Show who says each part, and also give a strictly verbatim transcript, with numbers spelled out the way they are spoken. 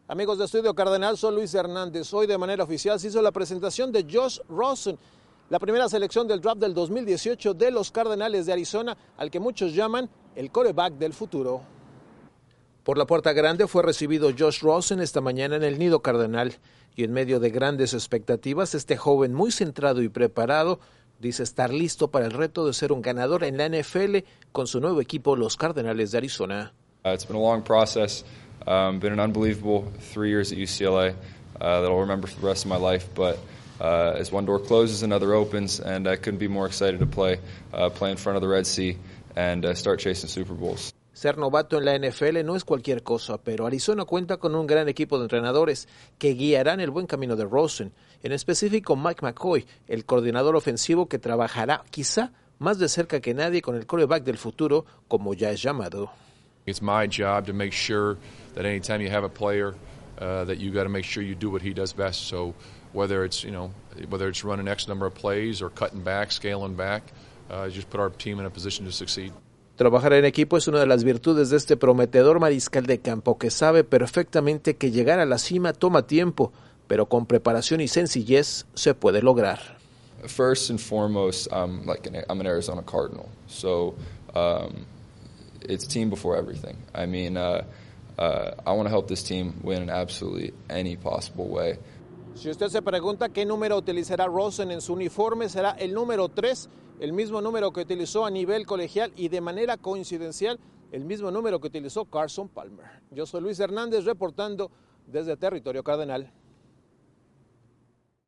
Speaker 1: Amigos de Estudio Cardenal, soy Luis Hernández. Hoy de manera oficial se hizo la presentación de Josh Rosen, la primera selección del draft del dos mil dieciocho de los Cardenales de Arizona, al que muchos llaman el quarterback del futuro. Por la puerta grande fue recibido Josh Rosen esta mañana en el nido cardenal, y en medio de grandes expectativas, este joven muy centrado y preparado dice estar listo para el reto de ser un ganador en la N F L con su nuevo equipo, los Cardenales de Arizona.
Speaker 2: Uh, it's been a long process. Um, been an unbelievable three years at U C L A uh, that I'll remember for the rest of my life. But uh, as one door closes, another opens, and I couldn't be more excited to play, uh, play in front of the Red Sea and uh, start chasing Super Bowls.
Speaker 1: Ser novato en la N F L no es cualquier cosa, pero Arizona cuenta con un gran equipo de entrenadores que guiarán el buen camino de Rosen. En específico, Mike McCoy, el coordinador ofensivo que trabajará quizá más de cerca que nadie con el quarterback del futuro, como ya es llamado.
Speaker 3: It's my job to make sure that anytime you have a player, uh, that you got to make sure you do what he does best. So whether it's, you know, whether it's running X number of plays or cutting back, scaling back, uh, just put our team in a position to succeed.
Speaker 1: Trabajar en equipo es una de las virtudes de este prometedor mariscal de campo que sabe perfectamente que llegar a la cima toma tiempo, pero con preparación y sencillez se puede lograr.
Speaker 2: First and foremost, I'm like an, I'm an Arizona Cardinal, so um, it's team before everything. I mean, uh, uh, I want to help this team win in absolutely any possible way.
Speaker 1: Si usted se pregunta qué número utilizará Rosen en su uniforme, será el número tres, el mismo número que utilizó a nivel colegial y de manera coincidencial, el mismo número que utilizó Carson Palmer. Yo soy Luis Hernández reportando desde Territorio Cardenal.